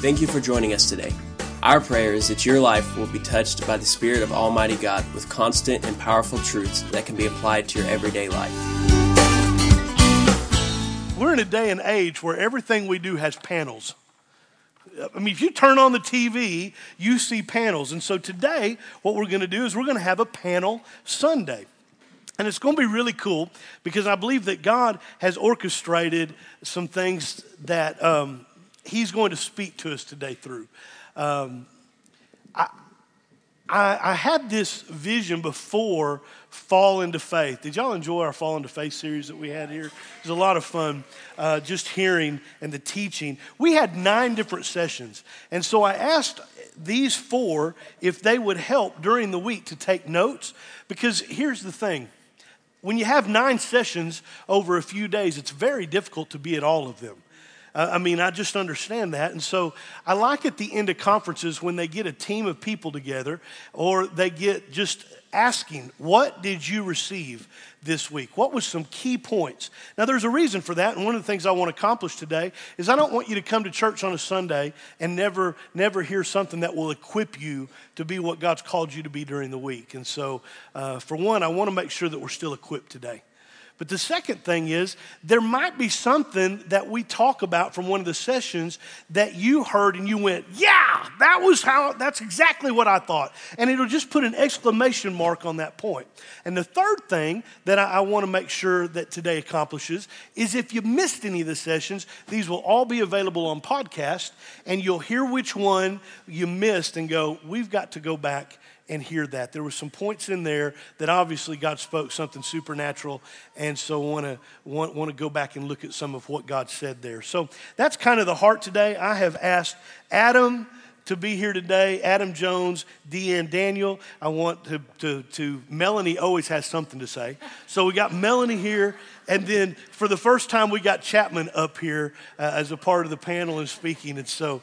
Thank you for joining us today. Our prayer is that your life will be touched by the Spirit of Almighty God with constant and powerful truths that can be applied to your everyday life. We're in a day and age where everything we do has panels. I mean, if you turn on the TV, you see panels. And so today, what we're going to do is we're going to have a panel Sunday. And it's going to be really cool because I believe that God has orchestrated some things that He's going to speak to us today through. I had this vision before Fall into Faith. Did y'all enjoy our Fall into Faith series that we had here? It was a lot of fun just hearing and the teaching. We had 9 different sessions. And so I asked these 4 if they would help during the week to take notes. Because here's the thing. When you have 9 sessions over a few days, it's very difficult to be at all of them. I just understand that. And so I like at the end of conferences when they get a team of people together or they get just asking, what did you receive this week? What was some key points? Now, there's a reason for that. And one of the things I want to accomplish today is I don't want you to come to church on a Sunday and never hear something that will equip you to be what God's called you to be during the week. And so, for one, I want to make sure that we're still equipped today. But the second thing is there might be something that we talk about from one of the sessions that you heard and you went, yeah, that's exactly what I thought. And it'll just put an exclamation mark on that point. And the third thing that I want to make sure that today accomplishes is if you missed any of the sessions, these will all be available on podcast and you'll hear which one you missed and go, we've got to go back and hear that. There were some points in there that obviously God spoke something supernatural, and so want to go back and look at some of what God said there. So that's kind of the heart today. I have asked Adam to be here today, Adam Jones, Deanne Daniel. I want to Melanie always has something to say. So we got Melanie here, and then for the first time we got Chapman up here as a part of the panel and speaking, and so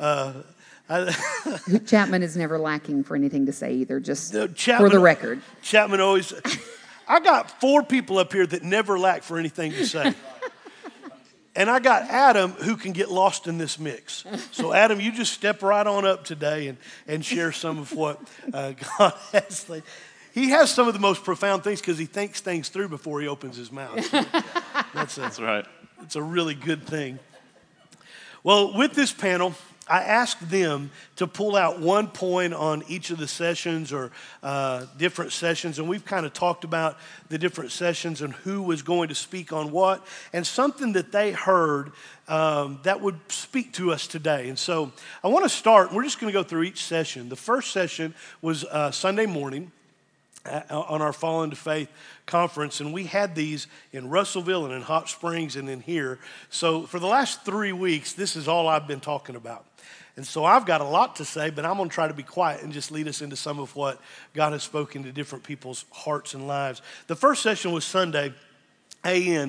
Chapman is never lacking for anything to say either, just Chapman, for the record. Chapman always, I got 4 people up here that never lack for anything to say. And I got Adam who can get lost in this mix. So Adam, you just step right on up today and share some of what God has. He has some of the most profound things because he thinks things through before he opens his mouth. That's right. It's a really good thing. Well, with this panel, I asked them to pull out one point on each of the sessions or different sessions, and we've kind of talked about the different sessions and who was going to speak on what, and something that they heard that would speak to us today. And so I want to start, we're just going to go through each session. The first session was Sunday morning on our Fall into Faith conference, and we had these in Russellville and in Hot Springs and in here. So for the last 3 weeks, this is all I've been talking about. And so I've got a lot to say, but I'm going to try to be quiet and just lead us into some of what God has spoken to different people's hearts and lives. The first session was Sunday, AM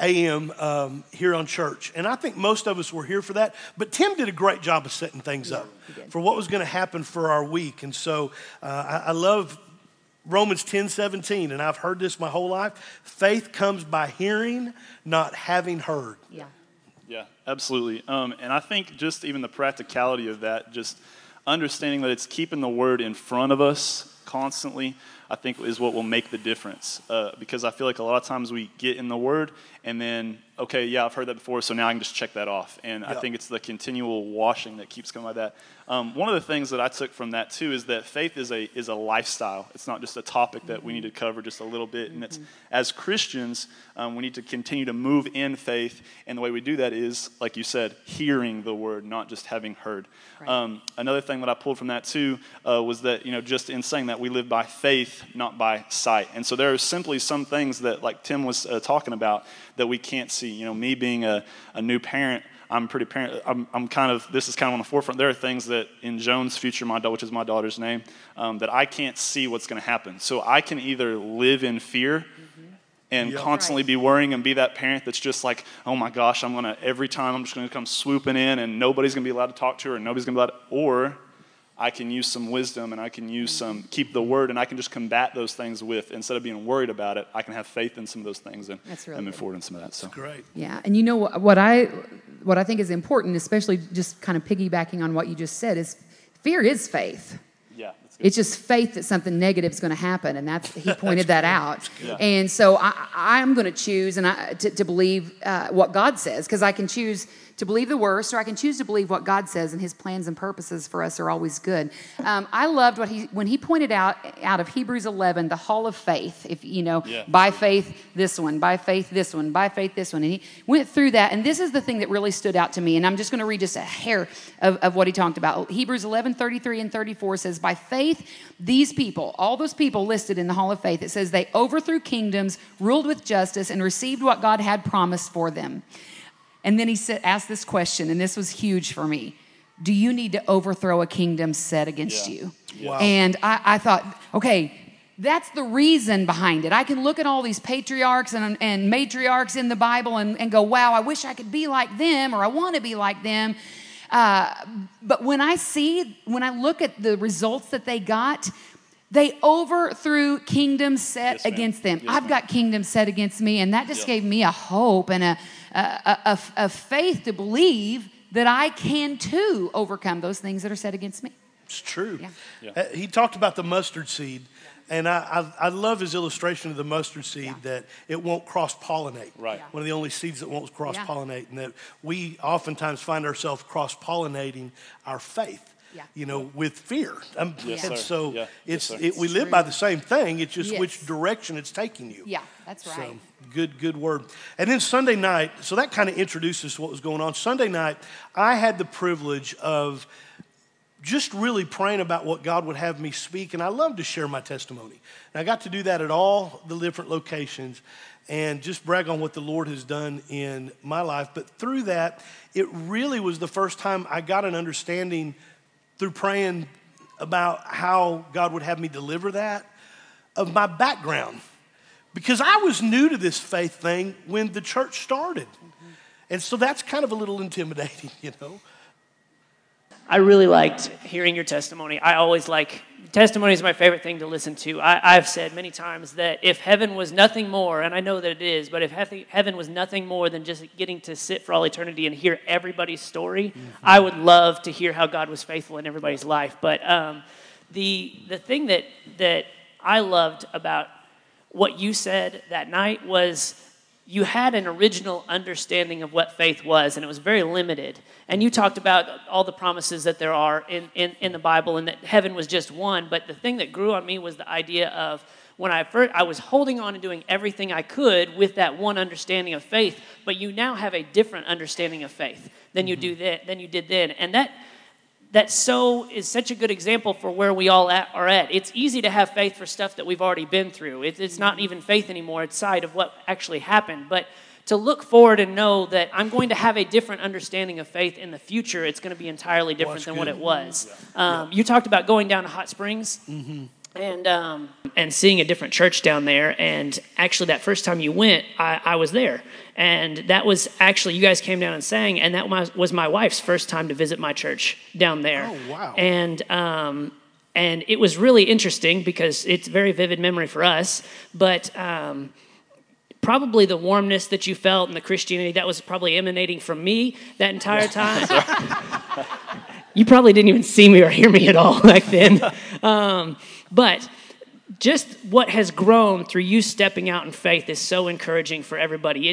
here on church. And I think most of us were here for that. But Tim did a great job of setting things up for what was going to happen for our week. And so I love Romans 10:17, and I've heard this my whole life. Faith comes by hearing, not having heard. Yeah, absolutely. And I think just even the practicality of that, just understanding that it's keeping the word in front of us constantly, I think is what will make the difference. Because I feel like a lot of times we get in the word and then, okay, yeah, I've heard that before, so now I can just check that off. And I think it's the continual washing that keeps coming by that. One of the things that I took from that too is that faith is a lifestyle. It's not just a topic that we need to cover just a little bit. And it's, as Christians, we need to continue to move in faith. And the way we do that is, like you said, hearing the word, not just having heard. Right. Another thing that I pulled from that too was that, just in saying that we live by faith, not by sight. And so there are simply some things that, like Tim was talking about, that we can't see. Me being a new parent, I'm kind of, this is kind of on the forefront. There are things that in Jones' future, which is my daughter's name, that I can't see what's going to happen. So I can either live in fear and constantly be worrying and be that parent that's just like, oh my gosh, every time I'm just going to come swooping in and nobody's going to be allowed to talk to her and nobody's going to be allowed to, or I can use some wisdom and I can use keep the word and I can just combat those things with, instead of being worried about it, I can have faith in some of those things and move forward in some of that. So that's great. Yeah, and what I what I think is important, especially just kind of piggybacking on what you just said, is fear is faith. Yeah. It's just faith that something negative is going to happen, and he pointed that out. Yeah. And so I'm going to choose to believe what God says, because I can choose to believe the worst, or I can choose to believe what God says, and His plans and purposes for us are always good. I loved when he pointed out of Hebrews 11, the hall of faith. If by faith this one, by faith this one, by faith this one, and he went through that. And this is the thing that really stood out to me. And I'm just going to read just a hair of what he talked about. Hebrews 11:33 and 34 says, "By faith, these people, all those people listed in the hall of faith, it says they overthrew kingdoms, ruled with justice, and received what God had promised for them." And then he asked this question, and this was huge for me. Do you need to overthrow a kingdom set against you? Wow. And I thought, okay, that's the reason behind it. I can look at all these patriarchs and matriarchs in the Bible and go, wow, I wish I could be like them, or I want to be like them. But when I look at the results that they got, they overthrew kingdoms set against them. I've got kingdoms set against me, and that just gave me a hope and a faith to believe that I can too overcome those things that are set against me. It's true. Yeah. He talked about the mustard seed, and I love his illustration of the mustard seed, that it won't cross-pollinate. Right. One of the only seeds that won't cross-pollinate, and that we oftentimes find ourselves cross-pollinating our faith. With fear. So we live by the same thing. It's just which direction it's taking you. Yeah, that's right. So good word. And then Sunday night, so that kind of introduces what was going on. Sunday night, I had the privilege of just really praying about what God would have me speak, and I love to share my testimony. And I got to do that at all the different locations and just brag on what the Lord has done in my life. But through that, it really was the first time I got an understanding through praying about how God would have me deliver that, of my background. Because I was new to this faith thing when the church started. And so that's kind of a little intimidating, I really liked hearing your testimony. I always testimony is my favorite thing to listen to. I've said many times that if heaven was nothing more, and I know that it is, but if heaven was nothing more than just getting to sit for all eternity and hear everybody's story, I would love to hear how God was faithful in everybody's life. But the thing that I loved about what you said that night was you had an original understanding of what faith was, and it was very limited. And you talked about all the promises that there are in the Bible, and that heaven was just one. But the thing that grew on me was the idea of when I was holding on and doing everything I could with that one understanding of faith, but you now have a different understanding of faith than you did then. And that is such a good example for where we all are at. It's easy to have faith for stuff that we've already been through. It's not even faith anymore. It's sight of what actually happened. But to look forward and know that I'm going to have a different understanding of faith in the future, it's going to be entirely different than what it was. You talked about going down to Hot Springs and seeing a different church down there. And actually, that first time you went, I was there. And that was actually, you guys came down and sang, and that was my wife's first time to visit my church down there. Oh, wow. And it was really interesting because it's a very vivid memory for us. But probably the warmness that you felt and the Christianity, that was probably emanating from me that entire time. You probably didn't even see me or hear me at all back then. But just what has grown through you stepping out in faith is so encouraging for everybody.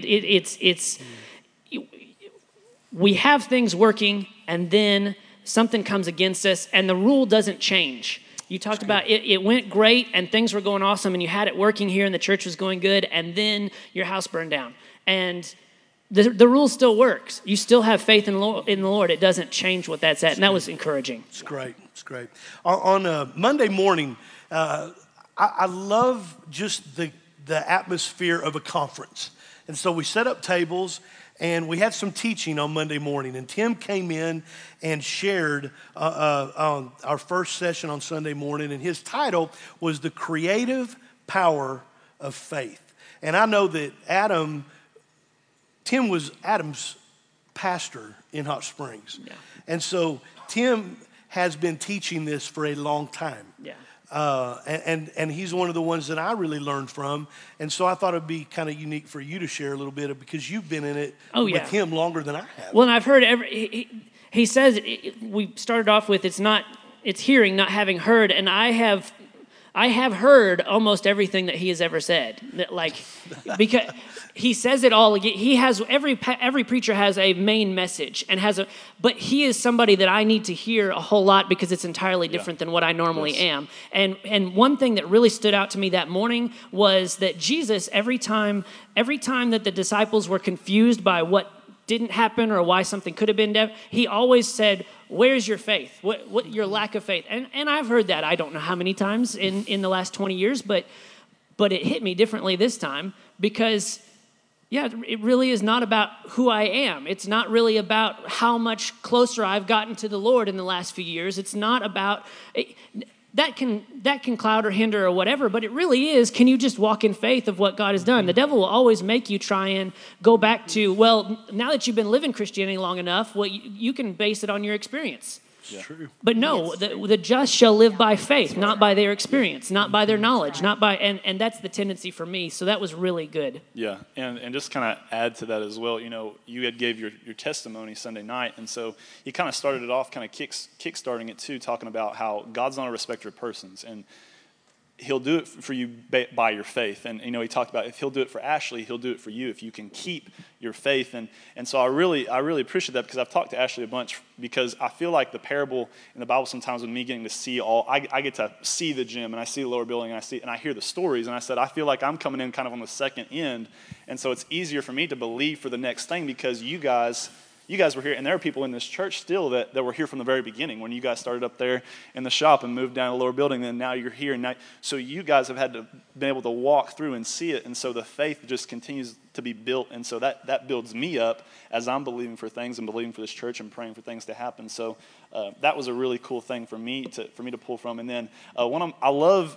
We have things working, and then something comes against us, and the rule doesn't change. You talked about it went great, and things were going awesome, and you had it working here, and the church was going good, and then your house burned down. And the rule still works. You still have faith in the Lord. It doesn't change what that's at, and that was encouraging. It's great. It's great. On Monday morning, I love just the atmosphere of a conference. And so we set up tables, and we had some teaching on Monday morning. And Tim came in and shared on our first session on Sunday morning, and his title was The Creative Power of Faith. And I know that Tim was Adam's pastor in Hot Springs. Yeah. And so Tim has been teaching this for a long time. Yeah. And he's one of the ones that I really learned from. And so I thought it'd be kind of unique for you to share a little bit of, because you've been in it with him longer than I have. Well, and I've heard he says, we started off with it's hearing, not having heard, and I have heard almost everything that he has ever said. Because he says it all. He has every preacher has a main message and but he is somebody that I need to hear a whole lot because it's entirely different than what I normally am. And one thing that really stood out to me that morning was that Jesus, every time that the disciples were confused by what didn't happen or why something could have been done, he always said, "Where's your faith? What your lack of faith?" And I've heard that I don't know how many times in the last 20 years, but it hit me differently this time because, it really is not about who I am. It's not really about how much closer I've gotten to the Lord in the last few years. It's not about that can cloud or hinder or whatever, but it really is, can you just walk in faith of what God has done? The devil will always make you try and go back to, well, now that you've been living Christianity long enough, well, you can base it on your experience. Yeah. True. But no, the just shall live by faith, not by their experience, not by their knowledge, not by, and that's the tendency for me. So that was really good. Yeah, and just kind of add to that as well, you had gave your testimony Sunday night, and so he kind of started it off, kind of kick-starting it too, talking about how God's not a respecter of persons, and he'll do it for you by your faith. And, he talked about if he'll do it for Ashley, he'll do it for you if you can keep your faith. And so I really appreciate that, because I've talked to Ashley a bunch, because I feel like the parable in the Bible sometimes, with me getting to see I get to see the gym and I see the lower building and I hear the stories. And I said, I feel like I'm coming in kind of on the second end. And so it's easier for me to believe for the next thing, because you guys were here, and there are people in this church still that were here from the very beginning when you guys started up there in the shop and moved down to the lower building, and now you're here. So you guys have had to be able to walk through and see it, and so the faith just continues to be built, and so that builds me up as I'm believing for things and believing for this church and praying for things to happen. So that was a really cool thing for me to pull from. And then I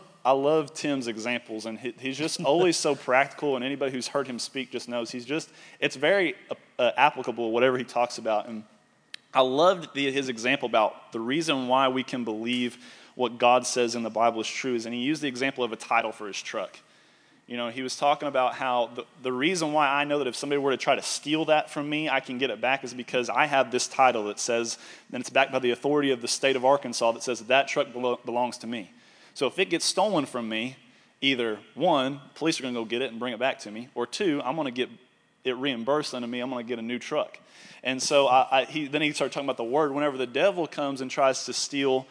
love Tim's examples, and he's just always so practical, and anybody who's heard him speak just knows it's very applicable, whatever he talks about. And I loved his example about the reason why we can believe what God says in the Bible is true and he used the example of a title for his truck. He was talking about how the reason why I know that if somebody were to try to steal that from me, I can get it back, is because I have this title that says, and it's backed by the authority of the state of Arkansas, that says that truck belongs to me. So if it gets stolen from me, either one, police are going to go get it and bring it back to me, or two, I'm going to get it reimbursed unto me. I'm going to get a new truck. And so then he started talking about the word. Whenever the devil comes and tries to steal,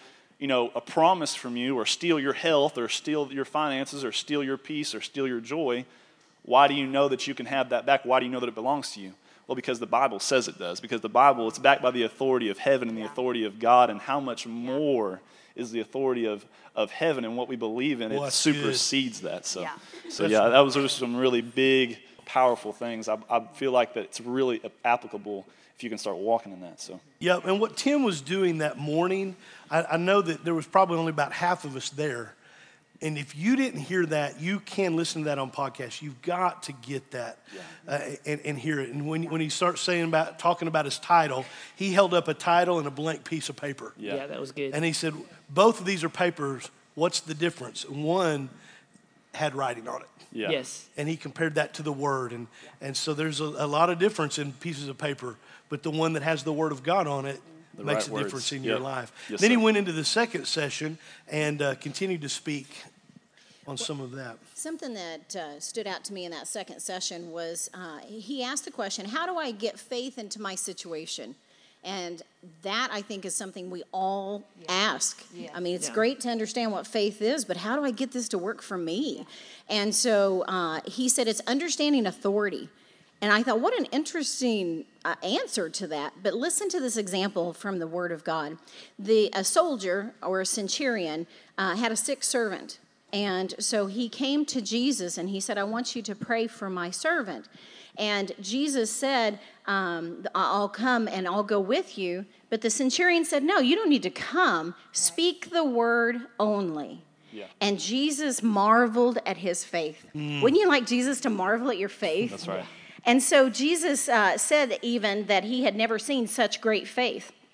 a promise from you, or steal your health, or steal your finances, or steal your peace, or steal your joy, why do you know that you can have that back? Why do you know that it belongs to you? Well, because the Bible says it does. Because the Bible, it's backed by the authority of heaven and the authority of God, and how much more is the authority of heaven and what we believe in. It supersedes that. So that was just some really big, powerful things. I feel like that it's really applicable if you can start walking in that. So yeah, and what Tim was doing that morning, I know that there was probably only about half of us there. And if you didn't hear that, you can listen to that on podcast. You've got to get that and hear it. And when he starts talking about his title, he held up a title and a blank piece of paper. Yeah, that was good. And he said, both of these are papers. What's the difference? One had writing on it. Yeah. Yes. And he compared that to the word. And so there's a lot of difference in pieces of paper. But the one that has the word of God on it makes a difference in your life. Yes, then he went into the second session and continued to speak on some of that. Something that stood out to me in that second session was he asked the question, how do I get faith into my situation? And that, I think, is something we all ask. Yeah. I mean, it's great to understand what faith is, but how do I get this to work for me? And so he said it's understanding authority. And I thought, what an interesting answer to that. But listen to this example from the Word of God. A soldier or a centurion had a sick servant. And so he came to Jesus and he said, I want you to pray for my servant. And Jesus said, I'll come and I'll go with you. But the centurion said, no, you don't need to come. Speak the word only. Yeah. And Jesus marveled at his faith. Wouldn't you like Jesus to marvel at your faith? That's right. And so Jesus said even that he had never seen such great faith.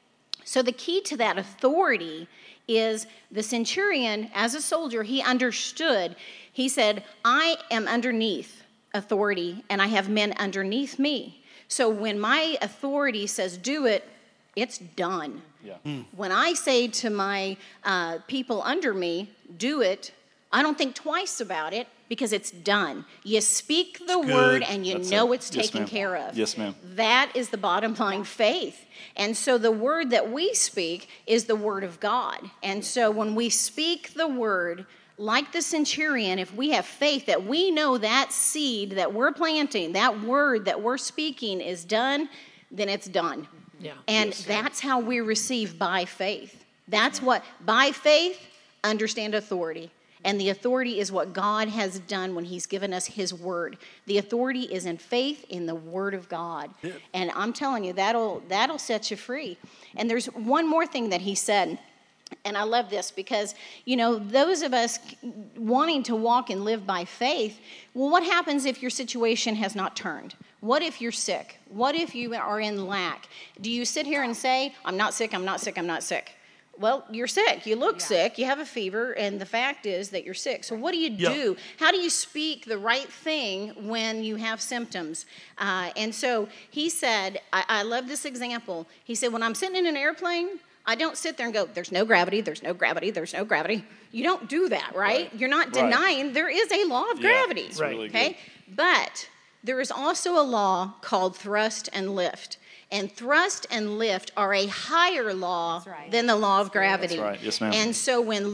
So the key to that authority is the centurion, as a soldier, he understood. He said, I am underneath authority, and I have men underneath me. So when my authority says do it, it's done. Yeah. When I say to my people under me, do it, I don't think twice about it because it's done. You speak the word and you know it's taken care of. Yes, ma'am. That is the bottom line faith. And so the word that we speak is the word of God. And so when we speak the word, like the centurion, if we have faith that we know that seed that we're planting, that word that we're speaking is done, then it's done. Yeah. And that's how we receive by faith. That's what, by faith, understand authority. And the authority is what God has done when he's given us his word. The authority is in faith in the word of God. Yeah. And I'm telling you, that'll set you free. And there's one more thing that he said. And I love this because, you know, those of us wanting to walk and live by faith, well, what happens if your situation has not turned? What if you're sick? What if you are in lack? Do you sit here and say, I'm not sick, I'm not sick, I'm not sick? Well, you're sick. You look sick. You have a fever, and the fact is that you're sick. So what do you do? How do you speak the right thing when you have symptoms? And so he said, I love this example. He said, when I'm sitting in an airplane, I don't sit there and go, there's no gravity, there's no gravity, there's no gravity. You don't do that, right? You're not denying there is a law of gravity. Right. Really okay? But there is also a law called thrust and lift. And thrust and lift are a higher law than the law of gravity. That's right. Yes, ma'am. And so when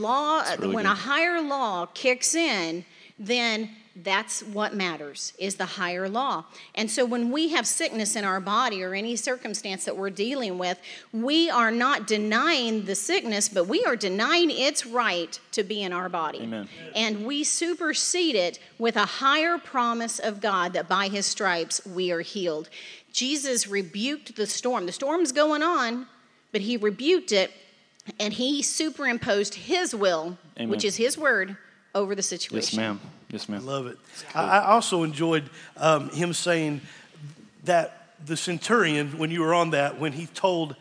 a higher law kicks in, then that's what matters, is the higher law. And so when we have sickness in our body or any circumstance that we're dealing with, we are not denying the sickness, but we are denying its right to be in our body. Amen. And we supersede it with a higher promise of God that by his stripes we are healed. Jesus rebuked the storm. The storm's going on, but he rebuked it, and he superimposed his will, which is his word, over the situation. Yes, ma'am. Yes, ma'am. I love it. I also enjoyed him saying that the centurion, when you were on that, when he told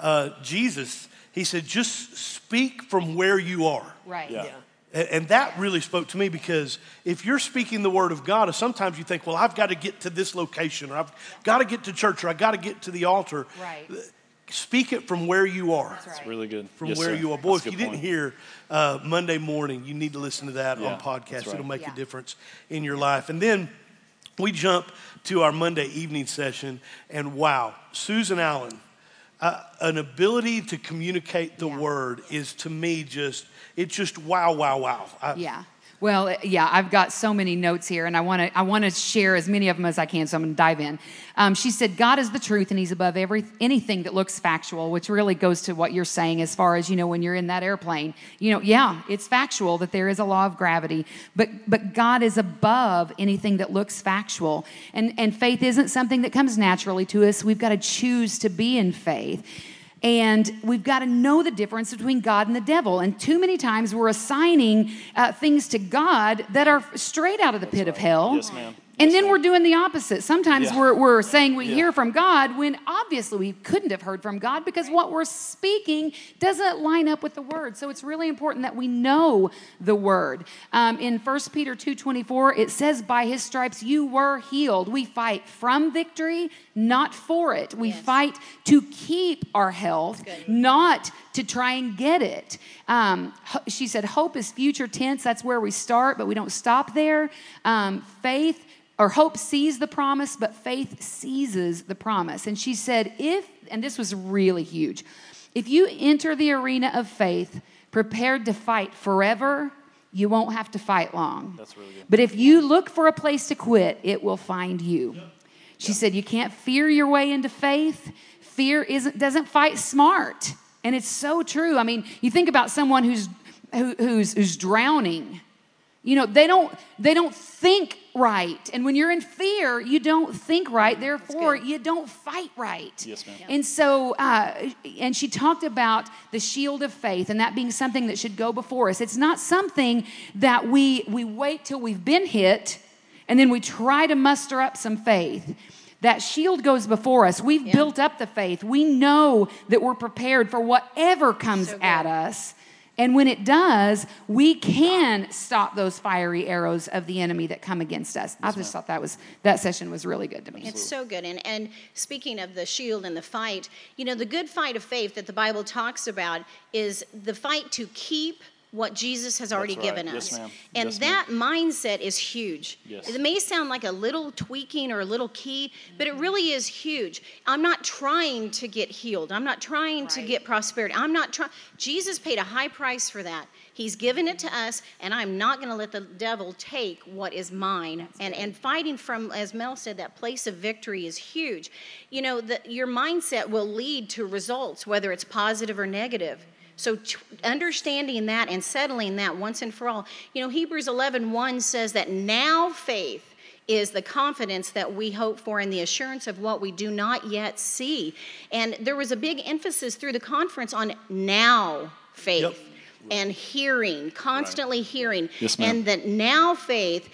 Jesus, he said, just speak from where you are. Right. Yeah. And that really spoke to me because if you're speaking the word of God, sometimes you think, well, I've got to get to this location, or I've got to get to church, or I've got to get to the altar. Right. Speak it from where you are. That's right. It's really good. From where you are. Boy, if you didn't hear Monday morning, you need to listen to that on podcast. Right. It'll make a difference in your life. And then we jump to our Monday evening session, and wow, Susan Allen, an ability to communicate the word is, to me, just wow. Well, I've got so many notes here, and I want to share as many of them as I can, so I'm going to dive in. She said, God is the truth, and he's above anything that looks factual, which really goes to what you're saying as far as, when you're in that airplane. It's factual that there is a law of gravity, but God is above anything that looks factual. And faith isn't something that comes naturally to us. We've got to choose to be in faith. And we've got to know the difference between God and the devil. And too many times we're assigning things to God that are straight out of the pit of hell. Yes, ma'am. And then we're doing the opposite. Sometimes we're saying we hear from God when obviously we couldn't have heard from God because what we're speaking doesn't line up with the word. So it's really important that we know the word. In 1 Peter 2:24, it says, by his stripes you were healed. We fight from victory, not for it. We fight to keep our health, not to try and get it. She said, hope is future tense. That's where we start, but we don't stop there. Hope sees the promise, but faith seizes the promise. And she said, and this was really huge, if you enter the arena of faith prepared to fight forever, you won't have to fight long. That's really good. But if you look for a place to quit, it will find you. She said, you can't fear your way into faith. Fear doesn't fight smart. And it's so true. I mean, you think about someone who's drowning. They don't think right. And when you're in fear, you don't think right. Therefore, you don't fight right. Yes, ma'am. And so, and she talked about the shield of faith and that being something that should go before us. It's not something that we wait till we've been hit and then we try to muster up some faith. That shield goes before us. We've built up the faith. We know that we're prepared for whatever comes at us. And when it does, we can stop those fiery arrows of the enemy that come against us. I just thought that session was really good to me. It's so good. And speaking of the shield and the fight, the good fight of faith that the Bible talks about is the fight to keep what Jesus has already given us. Yes, ma'am. And Yes, that mindset is huge. Yes. It may sound like a little tweaking or a little key, but it really is huge. I'm not trying to get healed. I'm not trying to get prosperity. I'm not trying. Jesus paid a high price for that. He's given it to us, and I'm not going to let the devil take what is mine. And fighting from, as Mel said, that place of victory is huge. Your mindset will lead to results, whether it's positive or negative. So understanding that and settling that once and for all. Hebrews 11:1 says that now faith is the confidence that we hope for and the assurance of what we do not yet see. And there was a big emphasis through the conference on now faith. Yep. And hearing, constantly hearing. Yes, ma'am. And that now faith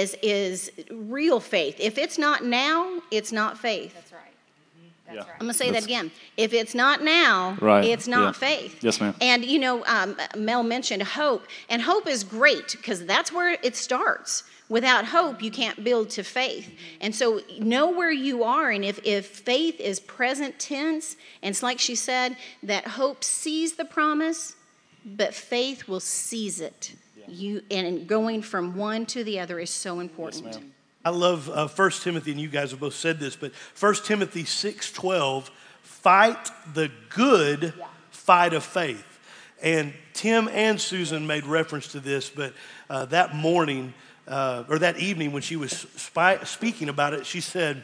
is real faith. If it's not now, it's not faith. That's right. Yeah. I'm going to say that again. If it's not now, it's not faith. Yes, ma'am. And, Mel mentioned hope. And hope is great because that's where it starts. Without hope, you can't build to faith. And so know where you are. And if faith is present tense, and it's like she said, that hope sees the promise, but faith will seize it. And going from one to the other is so important. Yes, ma'am. I love 1 Timothy, and you guys have both said this, but 1 Timothy 6:12, fight the good fight of faith. And Tim and Susan made reference to this, but that morning, or that evening when she was speaking about it, she said,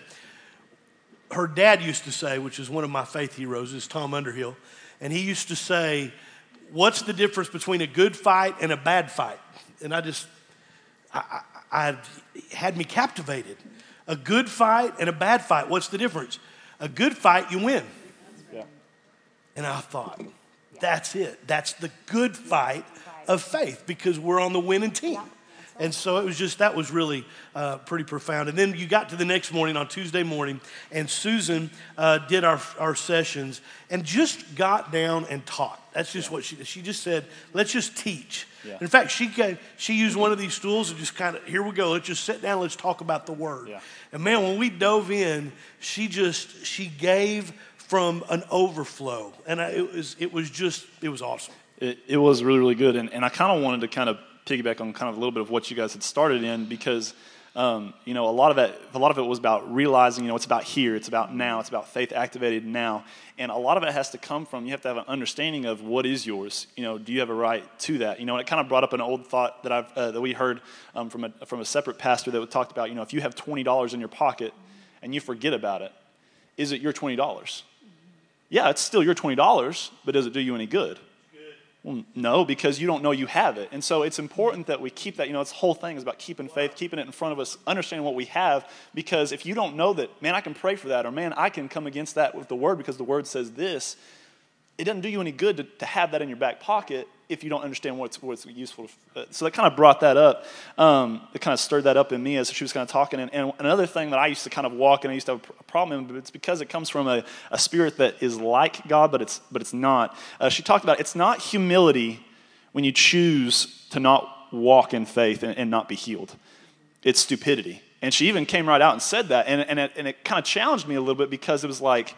her dad used to say, which is one of my faith heroes, is Tom Underhill, and he used to say, what's the difference between a good fight and a bad fight? And I had me captivated. A good fight and a bad fight, what's the difference? A good fight, you win. Yeah. And I thought, that's it. That's the good fight of faith because we're on the winning team. And so that was really pretty profound. And then you got to the next morning on Tuesday morning, and Susan did our sessions and just got down and taught. That's just what she just said, let's just teach. Yeah. In fact, she used one of these stools and just kind of, here we go, let's just sit down, let's talk about the word. Yeah. And man, when we dove in, she gave from an overflow. And it was awesome. It was really, really good. And I kind of wanted to kind of piggyback on kind of a little bit of what you guys had started in because, a lot of it was about realizing, it's about here, it's about now, it's about faith activated now. And a lot of it has to come from, you have to have an understanding of what is yours. Do you have a right to that? And it kind of brought up an old thought that that we heard from a separate pastor that talked about, if you have $20 in your pocket and you forget about it, is it your $20? Yeah, it's still your $20, but does it do you any good? Well, no, because you don't know you have it. And so it's important that we keep that, this whole thing is about keeping faith, keeping it in front of us, understanding what we have, because if you don't know that, man, I can pray for that, or man, I can come against that with the word because the word says this, it doesn't do you any good to have that in your back pocket if you don't understand what's useful. So that kind of brought that up. It kind of stirred that up in me as she was kind of talking. And another thing that I used to kind of walk and I used to have a problem in, but it's because it comes from a spirit that is like God, but it's not. She talked about it's not humility when you choose to not walk in faith and not be healed. It's stupidity. And she even came right out and said that. And it kind of challenged me a little bit because it was like,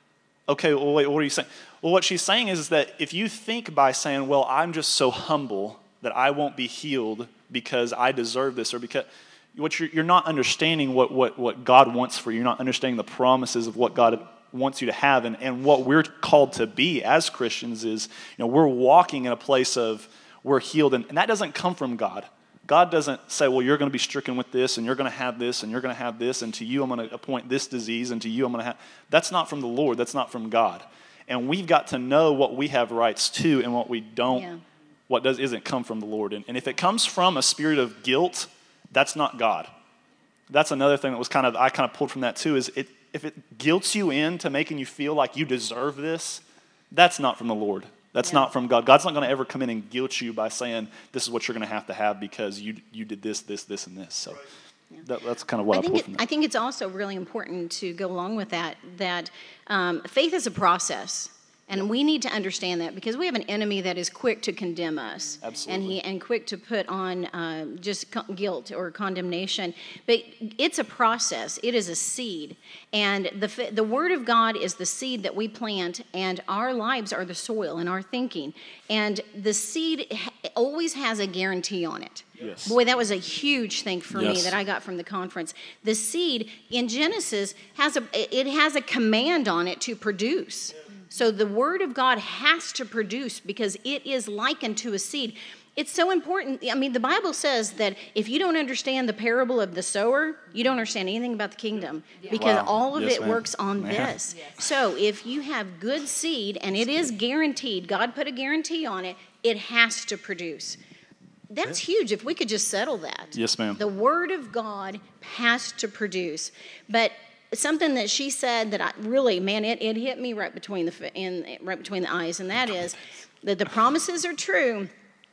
okay, well, wait, what are you saying? Well, what she's saying is that if you think by saying, well, I'm just so humble that I won't be healed because I deserve this, or because you're not understanding what God wants for you. You're not understanding the promises of what God wants you to have. And what we're called to be as Christians is, we're walking in a place of we're healed. And that doesn't come from God. God doesn't say, well, you're going to be stricken with this, and you're going to have this, and you're going to have this, and to you I'm going to appoint this disease, and to you I'm going to have... That's not from the Lord. That's not from God. And we've got to know what we have rights to and what we don't, isn't come from the Lord. And if it comes from a spirit of guilt, that's not God. That's another thing that was I kind of pulled from that too, is if it guilts you into making you feel like you deserve this, that's not from the Lord. That's not from God. God's not going to ever come in and guilt you by saying, this is what you're going to have because you did this, and this. So That's kind of what I pulled from that. I think it's also really important to go along with that faith is a process. And we need to understand that because we have an enemy that is quick to condemn us. Absolutely. And quick to put on just guilt or condemnation. But it's a process. It is a seed. And the Word of God is the seed that we plant, and our lives are the soil and our thinking. And the seed always has a guarantee on it. Yes. Boy, that was a huge thing for me that I got from the conference. The seed in Genesis has a command on it to produce. So the Word of God has to produce because it is likened to a seed. It's so important. I mean, the Bible says that if you don't understand the parable of the sower, you don't understand anything about the kingdom because all of it works on this. Yes. So if you have good seed and it is guaranteed, God put a guarantee on it, it has to produce. That's huge if we could just settle that. Yes, ma'am. The Word of God has to produce. But something that she said that it hit me right between the eyes, and that is that the promises are true,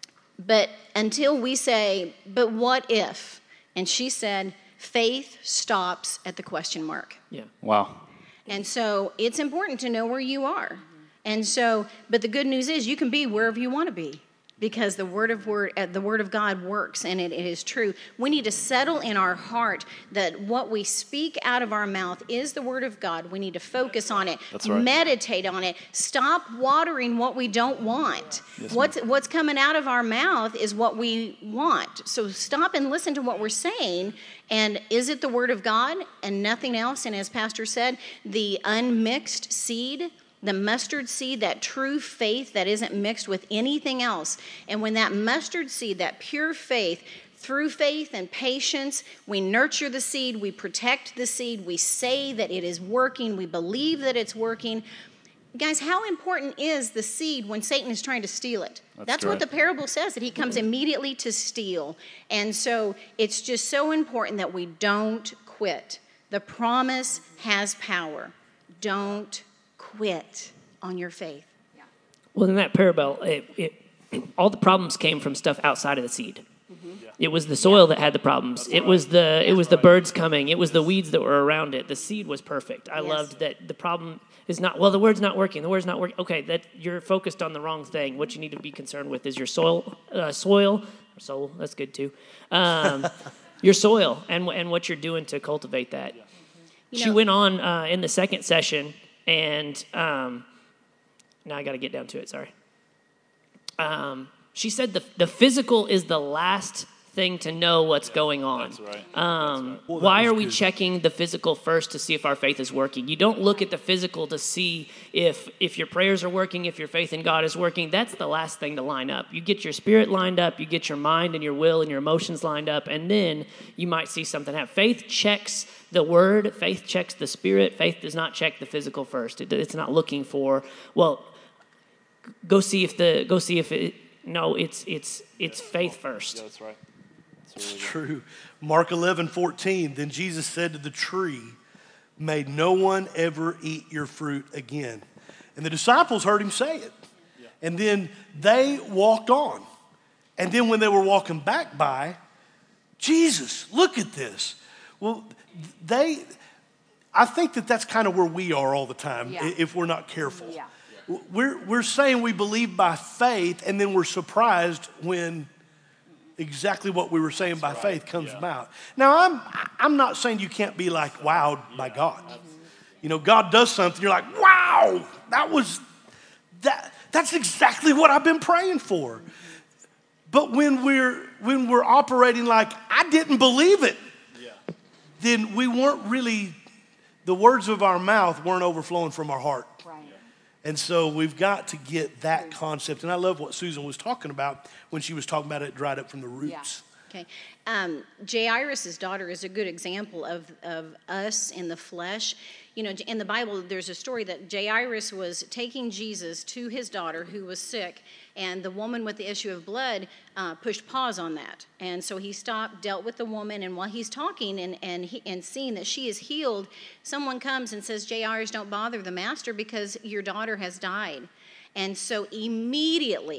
but until we say, but what if? And she said, faith stops at the question mark. Yeah. Wow. And so it's important to know where you are. And so, but the good news is you can be wherever you want to be. Because the word of God works and it is true. We need to settle in our heart that what we speak out of our mouth is the word of God. We need to focus on it, That's right. Meditate on it, stop watering what we don't want. Yes, What's coming out of our mouth is what we want. So stop and listen to what we're saying. And is it the word of God and nothing else? And as Pastor said, the unmixed seed, the mustard seed, that true faith that isn't mixed with anything else. And when that mustard seed, that pure faith, through faith and patience, we nurture the seed, we protect the seed, we say that it is working, we believe that it's working. Guys, how important is the seed when Satan is trying to steal it? That's what the parable says, that he comes immediately to steal. And so it's just so important that we don't quit. The promise has power. Don't quit on your faith. Yeah. Well, in that parable, all the problems came from stuff outside of the seed. Mm-hmm. Yeah. It was the soil that had the problems. It was the birds coming. It was the weeds that were around it. The seed was perfect. I loved that. The problem is not, well, the word's not working. The word's not working. Okay, that you're focused on the wrong thing. What you need to be concerned with is your soil. That's good too. Your soil and what you're doing to cultivate that. Yeah. She went on in the second session. And now I got to get down to it, sorry. She said the physical is the last thing to know what's going on. That's right. Well, why are we checking the physical first to see if our faith is working? You don't look at the physical to see if your prayers are working, if your faith in God is working. That's the last thing to line up. You get your spirit lined up, you get your mind and your will and your emotions lined up, and then you might see something happen. Faith checks the word, faith checks the spirit. Faith does not check the physical first. It's not looking for, well, it's faith first. Yeah, that's right. It's true. Mark 11:14. Then Jesus said to the tree, "May no one ever eat your fruit again." And the disciples heard him say it. Yeah. And then they walked on. And then when they were walking back by, Jesus, look at this. Well, I think that's kind of where we are all the time if we're not careful. Yeah. We're saying we believe by faith, and then we're surprised when exactly what we were saying by faith comes about. Now, I'm not saying you can't be like wowed by God. You know, God does something, you're like, wow, that's exactly what I've been praying for. But when we're operating like I didn't believe it, then we weren't really, the words of our mouth weren't overflowing from our heart. Right. And so we've got to get that concept. And I love what Susan was talking about when she was talking about it dried up from the roots. Yeah. Okay. Jairus' daughter is a good example of us in the flesh. You know, in the Bible, there's a story that Jairus was taking Jesus to his daughter who was sick, and the woman with the issue of blood pushed pause on that. And so he stopped, dealt with the woman, and while he's talking and seeing that she is healed, someone comes and says, Jairus, don't bother the master because your daughter has died. And so immediately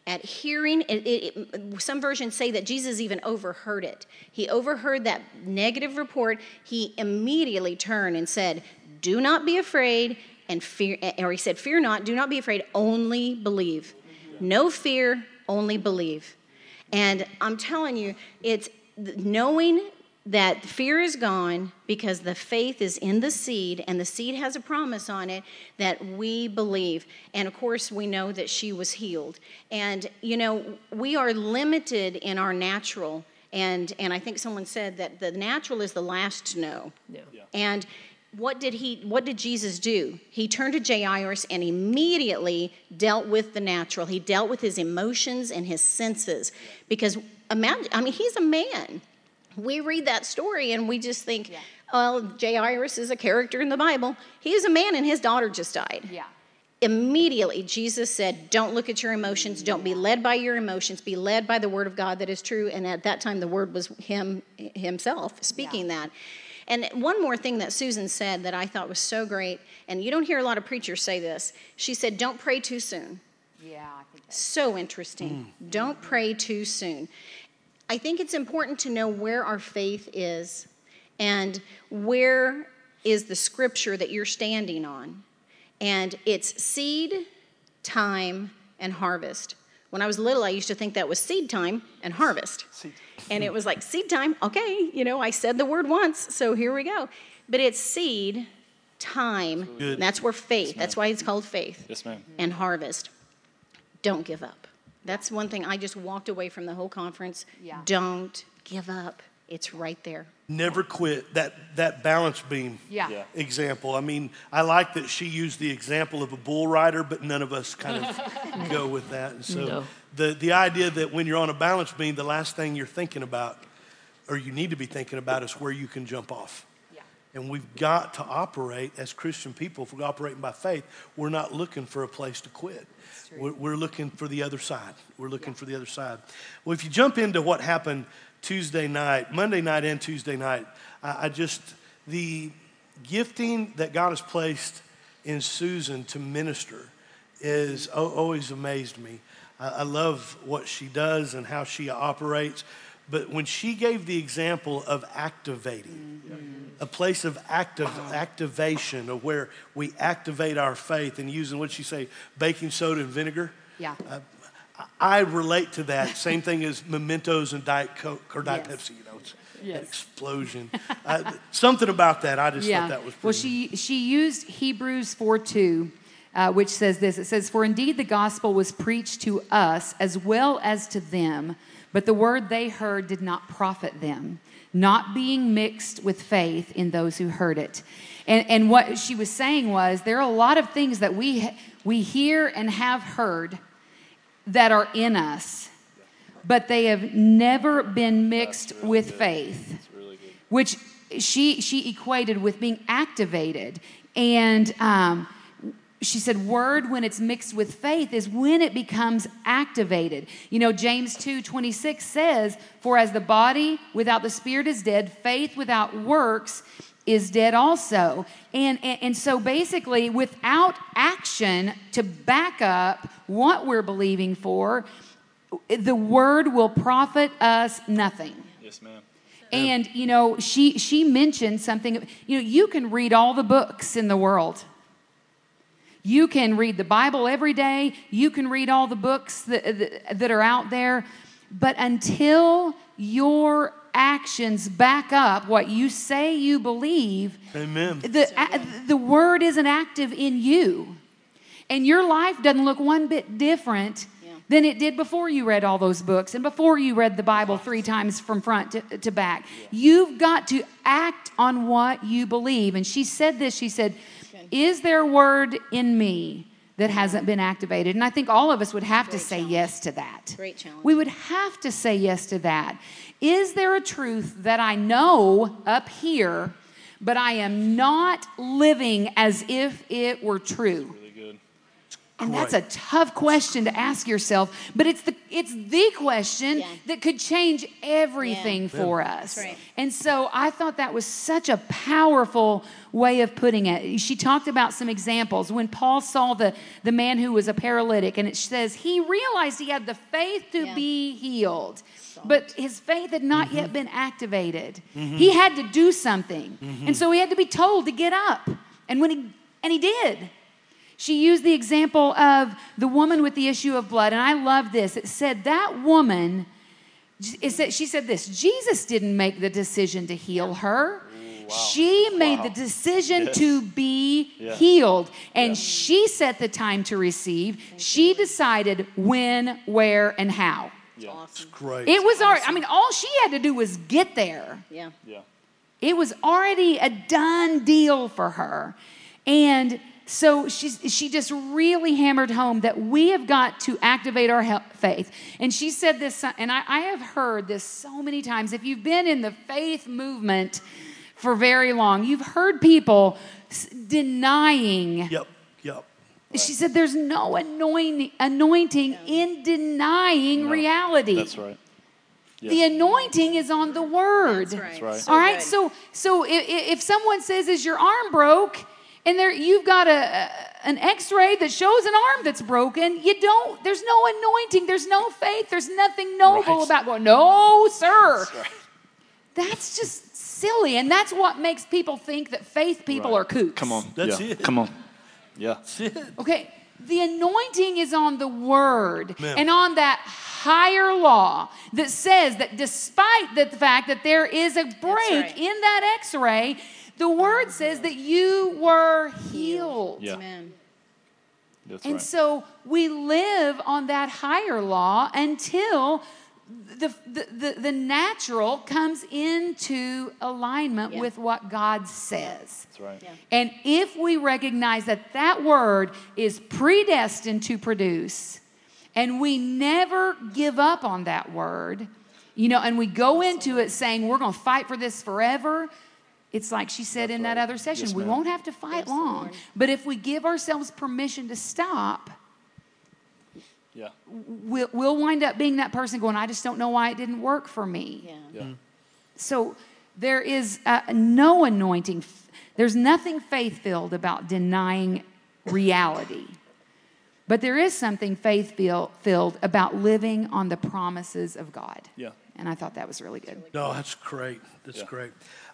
at hearing. Some versions say that Jesus even overheard it. He overheard that negative report. He immediately turned and said, do not be afraid, and fear, or he said, fear not, do not be afraid, only believe. No fear, only believe. And I'm telling you, it's knowing that fear is gone because the faith is in the seed, and the seed has a promise on it that we believe. And of course, we know that she was healed. And, we are limited in our natural. And I think someone said that the natural is the last to know. Yeah. And what did Jesus do? He turned to Jairus and immediately dealt with the natural. He dealt with his emotions and his senses. Because he's a man. We read that story and we just think, oh, Jairus is a character in the Bible. He is a man and his daughter just died. Yeah. Immediately, Jesus said, don't look at your emotions. Don't be led by your emotions. Be led by the word of God that is true. And at that time, the word was himself speaking that. And one more thing that Susan said that I thought was so great, and you don't hear a lot of preachers say this. She said, don't pray too soon. Yeah, I think that's so interesting. Don't pray too soon. I think it's important to know where our faith is and where is the scripture that you're standing on. And it's seed, time, and harvest. When I was little, I used to think that was seed time and harvest. And it was like, seed time, okay, I said the word once, so here we go. But it's seed, time, and that's where faith, that's why it's called faith. Yes, ma'am. And harvest. Don't give up. That's one thing I just walked away from the whole conference. Yeah. Don't give up. It's right there. Never quit. That balance beam example. I like that she used the example of a bull rider, but none of us kind of go with that. And so the idea that when you're on a balance beam, the last thing you're thinking about, or you need to be thinking about, is where you can jump off. Yeah. And we've got to operate as Christian people. If we're operating by faith, we're not looking for a place to quit. We're looking for the other side. We're looking for the other side. Well, if you jump into what happened Tuesday night, Monday night and Tuesday night, the gifting that God has placed in Susan to minister is always amazed me. I love what she does and how she operates. But when she gave the example of activating, a place of activation, of where we activate our faith, and using, what'd she say, baking soda and vinegar? Yeah. I relate to that. Same thing as Mementos and Diet Coke or Diet Pepsi. It's an explosion. Something about that. I just thought that was pretty. Well, she used Hebrews 4:2, which says this. It says, "For indeed the gospel was preached to us as well as to them, but the word they heard did not profit them, not being mixed with faith in those who heard it." And what she was saying was, there are a lot of things that we hear and have heard that are in us, but they have never been mixed with faith, which she equated with being activated. And she said, word, when it's mixed with faith, is when it becomes activated. James 2:26 says, "For as the body without the spirit is dead, faith without works is dead also." And so basically, without action to back up what we're believing for, the word will profit us nothing. Yes, ma'am. And, she mentioned something, you can read all the books in the world. You can read the Bible every day. You can read all the books that are out there. But until your actions back up what you say you believe, amen, the word isn't active in you. And your life doesn't look one bit different than it did before you read all those books and before you read the Bible 3 times from front to back. You've got to act on what you believe. And she said this, she said, "Is there a word in me that hasn't been activated?" And I think all of us would have to say yes to that. Great challenge. We would have to say yes to that. Is there a truth that I know up here, but I am not living as if it were true? Really good. And that's a tough question to ask yourself, but it's the question that could change everything for us. That's right. And so I thought that was such a powerful way of putting it. She talked about some examples. When Paul saw the man who was a paralytic, and it says he realized he had the faith to be healed, but his faith had not yet been activated. He had to do something. And so he had to be told to get up. And he did. She used the example of the woman with the issue of blood, and I love this. It said that woman, she said this, Jesus didn't make the decision to heal her. Wow. She made the decision to be healed, and she set the time to receive. She decided when, where, and how. That's awesome. Great. It was all she had to do was get there. Yeah. It was already a done deal for her. And so she just really hammered home that we have got to activate our faith. And she said this, and I have heard this so many times. If you've been in the faith movement for very long, you've heard people denying. Yep. She said there's no anointing in denying reality. That's right. Yes. The anointing is on the word. That's right. So all right. good. So if someone says, "Is your arm broke?" and you've got an X-ray that shows an arm that's broken, there's no anointing, there's no faith, there's nothing noble about going, "No, sir." That's right. That's just silly, and that's what makes people think that faith people are kooks. Come on. That's it. Come on. Yeah. That's it. Okay, the anointing is on the word Amen. and on that higher law that says that despite the fact that there is a break in that X-ray, the word says that you were healed. Yeah. Amen. That's And right. so we live on that higher law until the natural comes into alignment with what God says. That's right. Yeah. And if we recognize that word is predestined to produce, and we never give up on that word, and we go into it saying we're going to fight for this forever, it's like she said in that other session, we won't have to fight long. Lord. But if we give ourselves permission to stop, we'll wind up being that person going, I just don't know why it didn't work for me. Yeah. So there is no anointing. There's nothing faith-filled about denying reality. But there is something faith-filled about living on the promises of God. Yeah. And I thought that was really good. No, that's great. That's great.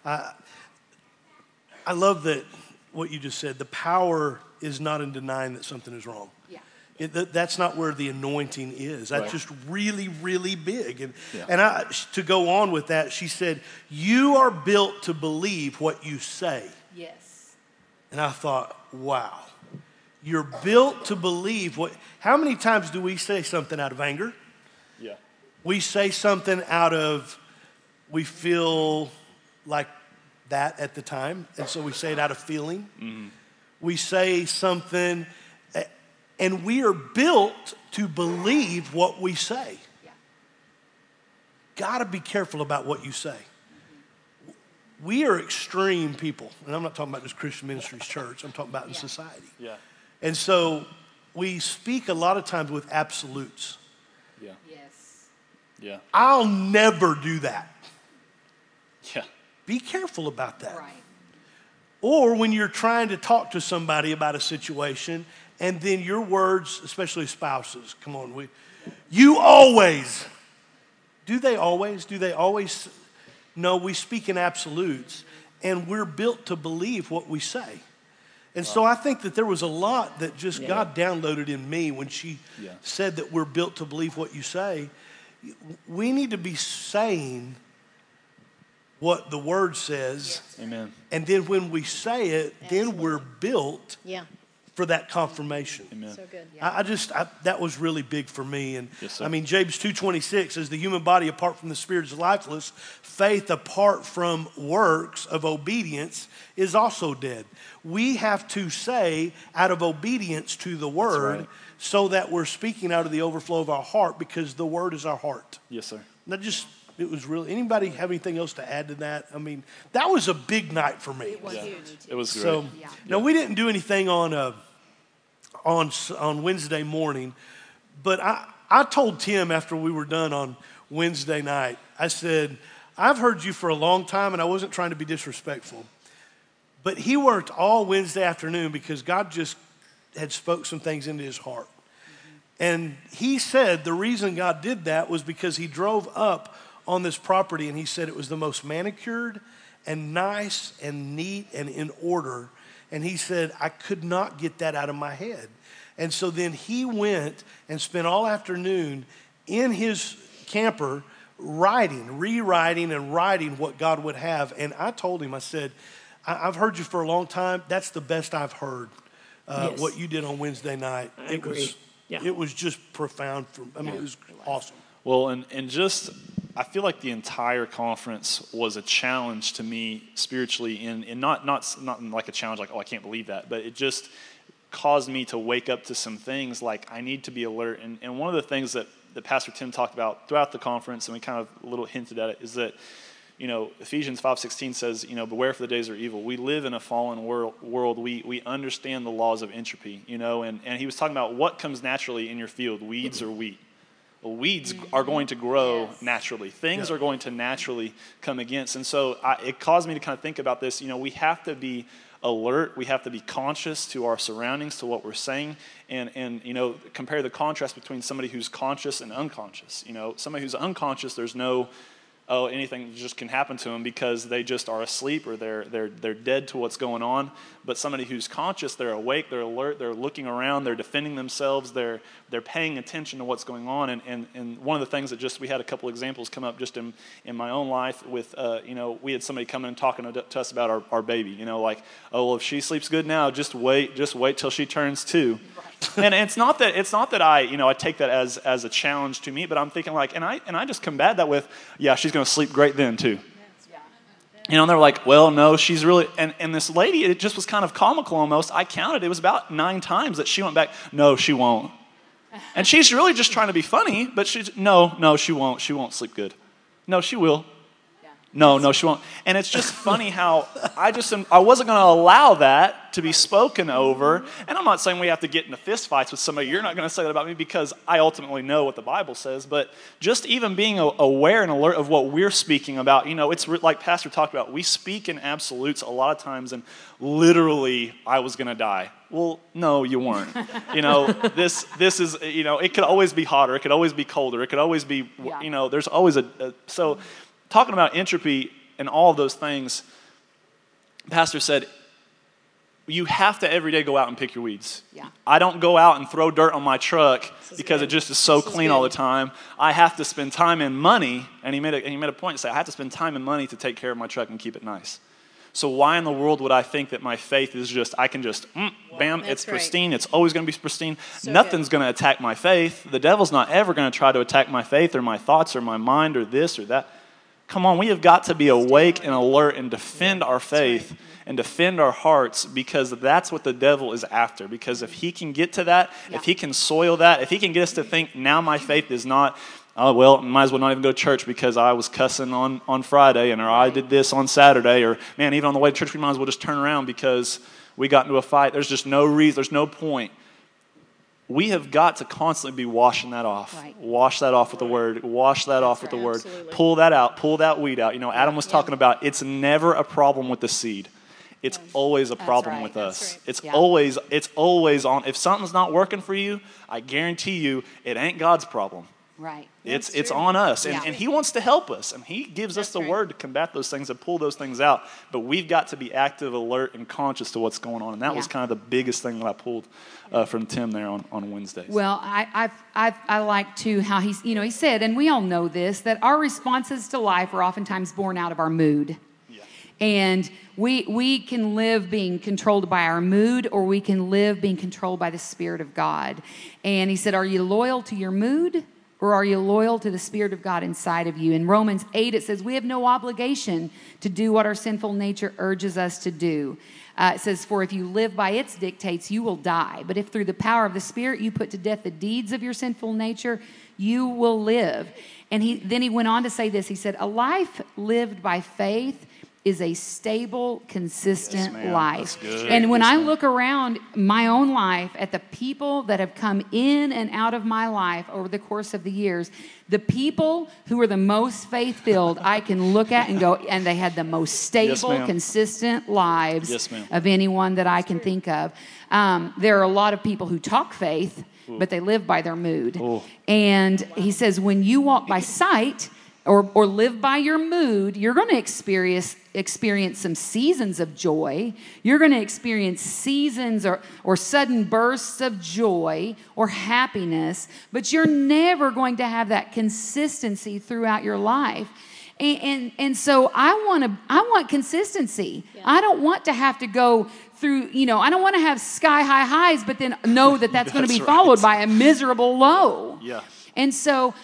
I love that what you just said. The power is not in denying that something is wrong. Yeah. That's not where the anointing is. That's Right. just really, really big. And to go on with that, she said, you are built to believe what you say. Yes. And I thought, wow, you're built to believe what. How many times do we say something out of anger? Yeah. We say something out of, we feel like that at the time, and so we say it out of feeling. Mm-hmm. We say something, and we are built to believe what we say. Yeah. Got to be careful about what you say. We are extreme people, and I'm not talking about just Christian Ministries Church. I'm talking about in society. Yeah. And so we speak a lot of times with absolutes. Yeah. Yes. Yeah. I'll never do that. Yeah. Be careful about that. Right. Or when you're trying to talk to somebody about a situation, and then your words, especially spouses, come on, you always. Do they always? No, we speak in absolutes, and we're built to believe what we say. And so I think that there was a lot that just God downloaded in me when she said that we're built to believe what you say. We need to be saying what the word says. Yes. Amen. And then when we say it, then we're built for that confirmation. Amen. So good. I that was really big for me. And Yes, sir. I mean, James 2:26 says the human body apart from the spirit is lifeless. Faith apart from works of obedience is also dead. We have to say out of obedience to the word right. so that we're speaking out of the overflow of our heart because the word is our heart. Yes, sir. It was really, anybody have anything else to add to that? I mean, that was a big night for me. It was huge. It was great. So, no, we didn't do anything on on Wednesday morning. But I told Tim after we were done on Wednesday night, I said, I've heard you for a long time, and I wasn't trying to be disrespectful. But he worked all Wednesday afternoon because God just had spoke some things into his heart. And he said the reason God did that was because he drove up on this property, and he said it was the most manicured and nice and neat and in order. And he said, I could not get that out of my head. And so then he went and spent all afternoon in his camper rewriting and writing what God would have. And I told him, I said, I've heard you for a long time. That's the best I've heard, Yes. what you did on Wednesday night. I agree. It was just profound. It was awesome. Well, and just, I feel like the entire conference was a challenge to me spiritually, in not like a challenge like, oh, I can't believe that, but it just caused me to wake up to some things like I need to be alert. And one of the things that Pastor Tim talked about throughout the conference, and we kind of a little hinted at it, is that, Ephesians 5:16 says, beware for the days are evil. We live in a fallen world. We understand the laws of entropy, and he was talking about what comes naturally in your field, weeds or wheat. Well, weeds are going to grow naturally. Things are going to naturally come against. And so it caused me to kind of think about this. We have to be alert. We have to be conscious to our surroundings, to what we're saying, and compare the contrast between somebody who's conscious and unconscious. Somebody who's unconscious, there's no anything just can happen to them because they just are asleep or they're dead to what's going on. But somebody who's conscious, they're awake, they're alert, they're looking around, they're defending themselves, they're paying attention to what's going on. And one of the things that we had a couple examples come up just in my own life with, we had somebody come in and talking to us about our baby, like, oh, well, if she sleeps good now, just wait till she turns 2. And it's not that I take that as a challenge to me, but I'm thinking like, and I just combat that with, yeah, she's going to sleep great then too. And they're like, well, no, she's really, and this lady, it just was kind of comical almost. I counted, it was about 9 times that she went back, no, she won't. And she's really just trying to be funny, but no, she won't. She won't sleep good. No, she will. No, she won't. And it's just funny how I wasn't going to allow that to be spoken over. And I'm not saying we have to get into fist fights with somebody. You're not going to say that about me because I ultimately know what the Bible says. But just even being aware and alert of what we're speaking about, it's like Pastor talked about. We speak in absolutes a lot of times, and literally, I was going to die. Well, no, you weren't. This is, it could always be hotter. It could always be colder. It could always be, there's always so talking about entropy and all of those things, Pastor said, you have to every day go out and pick your weeds. Yeah. I don't go out and throw dirt on my truck because it just is so clean all the time. I have to spend time and money, and he made a point to say, I have to spend time and money to take care of my truck and keep it nice. So why in the world would I think that my faith is just, I can just, bam, it's pristine. It's always going to be pristine. Nothing's going to attack my faith. The devil's not ever going to try to attack my faith or my thoughts or my mind or this or that. Come on, we have got to be awake and alert and defend our faith and defend our hearts, because that's what the devil is after. Because if he can get to that, if he can soil that, if he can get us to think, now my faith is not, oh, well, might as well not even go to church because I was cussing on Friday, or I did this on Saturday, or, man, even on the way to church, we might as well just turn around because we got into a fight. There's just no reason, there's no point. We have got to constantly be washing that off. Right. Wash that off with the Word. Wash that off with the Word. Absolutely. Pull that out. Pull that weed out. Adam was talking about it's never a problem with the seed. It's always a problem with us. It's always on. If something's not working for you, I guarantee you it ain't God's problem. Right. It's on us. And He wants to help us. And He gives us the Word to combat those things and pull those things out. But we've got to be active, alert, and conscious to what's going on. And that was kind of the biggest thing that I pulled from Tim there on Wednesdays. Well, I like too how he said, and we all know this, that our responses to life are oftentimes born out of our mood. Yeah. And we can live being controlled by our mood, or we can live being controlled by the Spirit of God. And he said, are you loyal to your mood, or are you loyal to the Spirit of God inside of you? In Romans 8, it says, we have no obligation to do what our sinful nature urges us to do. It says, for if you live by its dictates, you will die. But if through the power of the Spirit you put to death the deeds of your sinful nature, you will live. And then he went on to say this. He said, a life lived by faith is a stable, consistent Yes, ma'am. life. That's good. And when Yes, I ma'am. look around my own life at the people that have come in and out of my life over the course of the years, the people who are the most faith-filled, I can look at and go, and they had the most stable, ma'am. consistent lives Yes, ma'am. of anyone that I can think of. There are a lot of people who talk faith, but they live by their mood. Ooh. And he says, when you walk by sight or live by your mood, you're going to experience some seasons of joy. You're going to experience seasons or sudden bursts of joy or happiness, but you're never going to have that consistency throughout your life. And so I want consistency. Yeah. I don't want to have to go through, I don't want to have sky high highs, but then know that that's going to be That's right. followed by a miserable low. Yeah. And so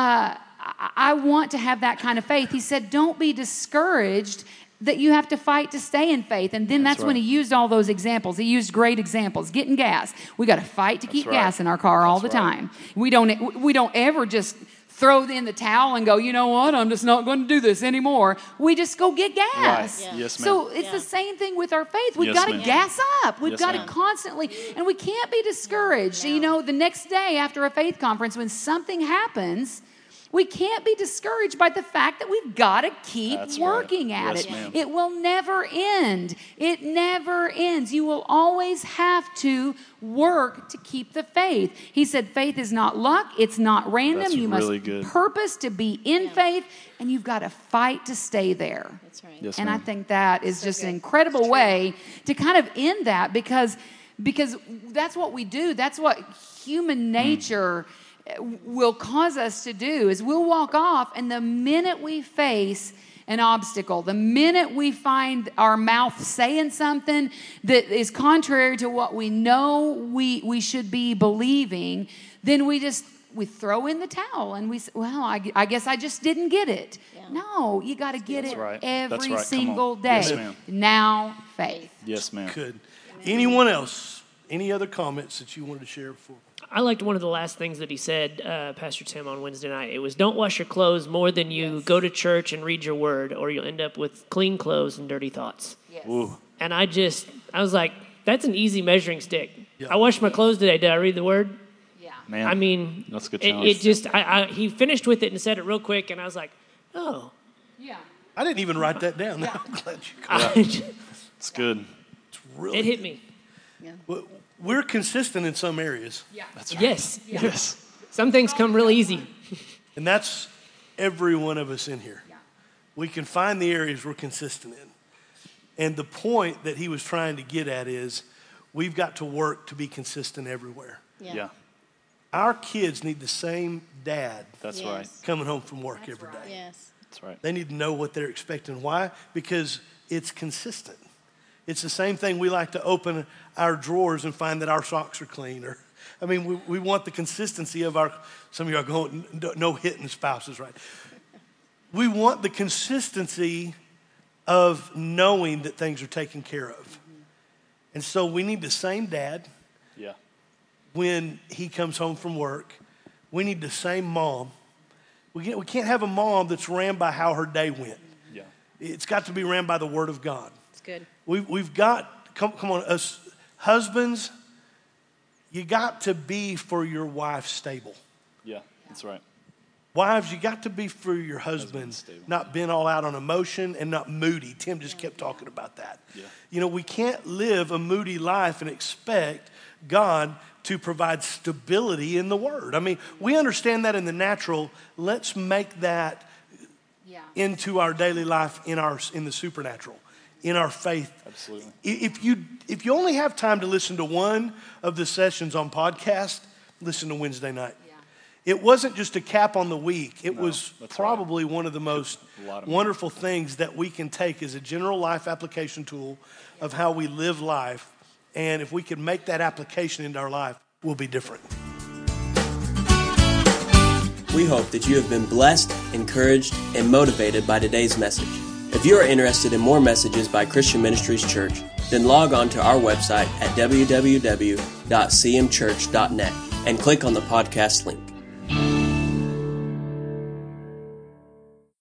I want to have that kind of faith. He said, don't be discouraged that you have to fight to stay in faith. And then that's when he used all those examples. He used great examples. Getting gas. We got to fight to keep right. gas in our car all the That's right. time. We don't ever just throw in the towel and go, you know what, I'm just not going to do this anymore. We just go get gas. Right. Yes, ma'am. So it's Yeah. the same thing with our faith. We've Yes, got to ma'am. gas up. We've Yes, got ma'am. to constantly, and we can't be discouraged. No. The next day after a faith conference, when something happens, we can't be discouraged by the fact that we've got to keep That's working right. at Yes, it. ma'am. It will never end. It never ends. You will always have to work to keep the faith. He said faith is not luck. It's not random. That's you really must good. purpose to be in faith, and you've got to fight to stay there. That's right. Yes, And I ma'am. think that is just an good. incredible way to kind of end that because that's what we do. That's what human nature will cause us to do is we'll walk off, and the minute we face an obstacle, the minute we find our mouth saying something that is contrary to what we know we should be believing, then we throw in the towel and we say, well, I guess I just didn't get it. Yeah. No, you got to get That's it right. That's every right. Come single on. day. Yes, ma'am. Now, faith. Yes, ma'am. Good. Anyone else? Any other comments that you wanted to share before? I liked one of the last things that he said, Pastor Tim, on Wednesday night. It was, don't wash your clothes more than you go to church and read your word, or you'll end up with clean clothes and dirty thoughts. Yes. Ooh. And I was like, that's an easy measuring stick. Yeah. I washed my clothes today. Did I read the word? Yeah. Man. I mean, That's a good it challenge. just, he finished with it and said it real quick, and I was like, oh. Yeah. I didn't even write that down. I'm glad you caught It's good. really. It hit me. We're consistent in some areas, Yeah. That's right. Yes. Yes. Some things come real easy. and that's every one of us in here. Yeah. We can find the areas we're consistent in. And the point that he was trying to get at is we've got to work to be consistent everywhere. Yeah. Our kids need the same dad That's Yes. right. coming home from work every day. Yes. That's right. They need to know what they're expecting. Why? Because it's consistent. It's the same thing. We like to open our drawers and find that our socks are clean. We want the consistency of some of you are going, no hitting spouses, right? We want the consistency of knowing that things are taken care of. And so we need the same dad Yeah. when he comes home from work. We need the same mom. We can't have a mom that's ran by how her day went. Yeah. It's got to be ran by the Word of God. It's good. We've got, come on, us husbands, you got to be for your wife stable. Yeah. That's right. Wives, you got to be for your husband, stable. not been all out on emotion and not moody. Tim just kept talking about that. Yeah. We can't live a moody life and expect God to provide stability in the Word. We understand that in the natural. Let's make that Yeah. into our daily life in the supernatural, in our faith. Absolutely. If you only have time to listen to one of the sessions on podcast, listen to Wednesday night. Yeah. It wasn't just a cap on the week. It was that's probably one of the most A lot of wonderful things that we can take as a general life application tool of how we live life. And if we can make that application into our life, we'll be different. We hope that you have been blessed, encouraged, and motivated by today's message. If you are interested in more messages by Christian Ministries Church, then log on to our website at www.cmchurch.net and click on the podcast link.